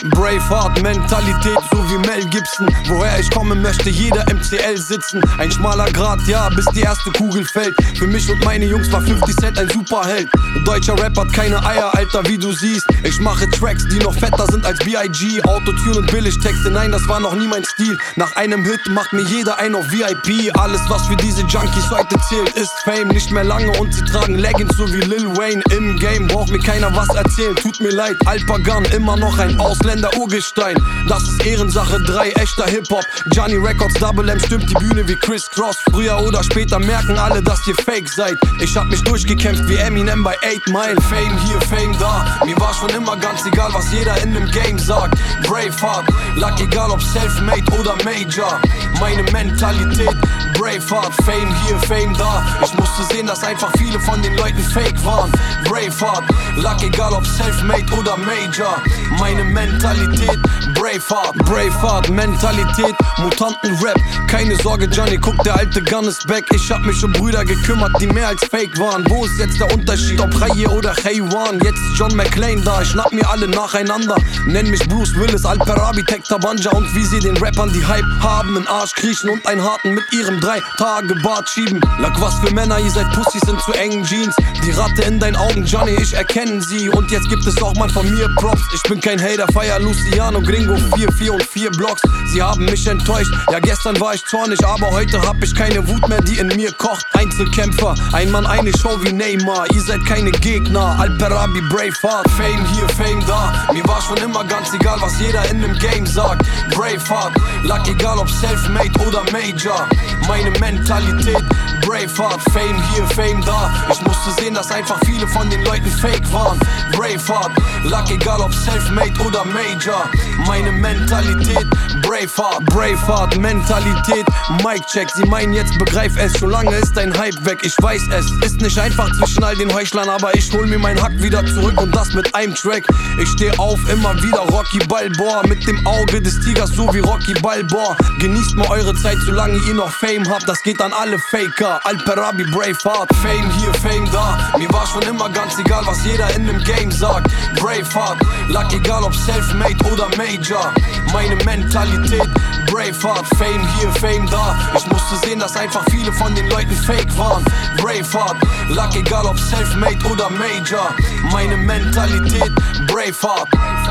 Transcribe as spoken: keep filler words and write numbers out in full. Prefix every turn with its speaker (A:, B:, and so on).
A: Braveheart-Mentalität, so wie Mel Gibson. Woher ich komme, möchte jeder M C L sitzen. Ein schmaler Grat, ja, bis die erste Kugel fällt. Für mich und meine Jungs war fifty Cent ein Superheld. Deutscher Rap hat keine Eier, Alter, wie du siehst. Ich mache Tracks, die noch fetter sind als B I G. Autotune und Billigtexte, nein, das war noch nie mein Stil. Nach einem Hit macht mir jeder ein auf V I P. Alles, was für diese Junkies heute zählt, ist Fame. Nicht mehr lange und sie tragen Leggings, so wie Lil Wayne. Im Game braucht mir keiner was erzählen, tut mir leid. Alpagan, immer noch ein Ausländer-Urgestein. Das ist Ehrensache drei, echter Hip-Hop. Johnny Records, Double M stimmt die Bühne wie Chris Cross. Früher oder später merken alle, dass ihr fake seid. Ich hab mich durchgekämpft wie Eminem bei eight Mile. Fame hier, Fame da. Mir war schon immer ganz egal, was jeder in dem Game sagt. Braveheart, lag egal ob Selfmade oder Major. Meine Mentalität, Braveheart, Fame hier, Fame da. Ich musste sehen, dass einfach viele von den Leuten fake waren. Braveheart, lag egal ob Selfmade oder Major. Meine Mentalität, Braveheart, Braveheart, Mentalität, Mutanten-Rap. Keine Sorge, Johnny, guck, der alte Gun ist back. Ich hab mich um Brüder gekümmert, die mehr als fake waren. Wo ist jetzt der Unterschied, ob Raye oder Haywan? Jetzt ist John McClane da, ich schnapp mir alle nacheinander. Nenn mich Bruce Willis, Al-Perabi, Tekta Banja. Und wie sie den Rappern, die Hype haben, in Arsch kriechen und einen harten mit ihrem drei Tage Bart schieben. Lack, was für Männer, ihr seid Pussys in zu engen Jeans. Die Ratte in deinen Augen, Johnny, ich erkenne sie. Und jetzt gibt es auch mal von mir Props. Ich bin kein Hater, feier Luciano, Gringo, vier, vier und vier Blocks. Sie haben mich enttäuscht, ja gestern war ich zornig, aber heute hab ich keine Wut mehr, die in mir kocht. Einzelkämpfer, ein Mann, eine Show wie Neymar. Ihr seid keine Gegner, Al-Perabi, Braveheart. Fame hier, Fame da. Mir war schon immer ganz egal, was jeder in dem Game sagt. Braveheart, lag egal ob Selfmade oder Major. Meine Mentalität, Braveheart, Fame hier, Fame da. Ich musste sehen, dass einfach viele von den Leuten fake waren. Braveheart, lag egal ob Selfmade oder Major. Meine Mentalität, Braveheart, Braveheart, Mentalität, Mic check. Sie meinen jetzt, begreif es, schon lange ist dein Hype weg. Ich weiß es, ist nicht einfach zwischen all den Heuchlern, aber ich hol mir mein Hack wieder zurück und das mit einem Track. Ich steh auf, immer wieder Rocky Balboa, mit dem Auge des Tigers, so wie Rocky Balboa. Genießt mal eure Zeit, solange ihr noch Fame habt, das geht an alle Faker. Al-Perabi, Braveheart, Fame hier, Fame da. Mir war schon immer ganz egal, was jeder in dem Game sagt. Braveheart, lag egal ob Selfmade oder Major. Meine Mentalität, Braveheart, Fame hier, Fame da. Ich musste sehen, dass einfach viele von den Leuten fake waren. Braveheart, lag egal ob Selfmade oder Major. Meine Mentalität, Braveheart.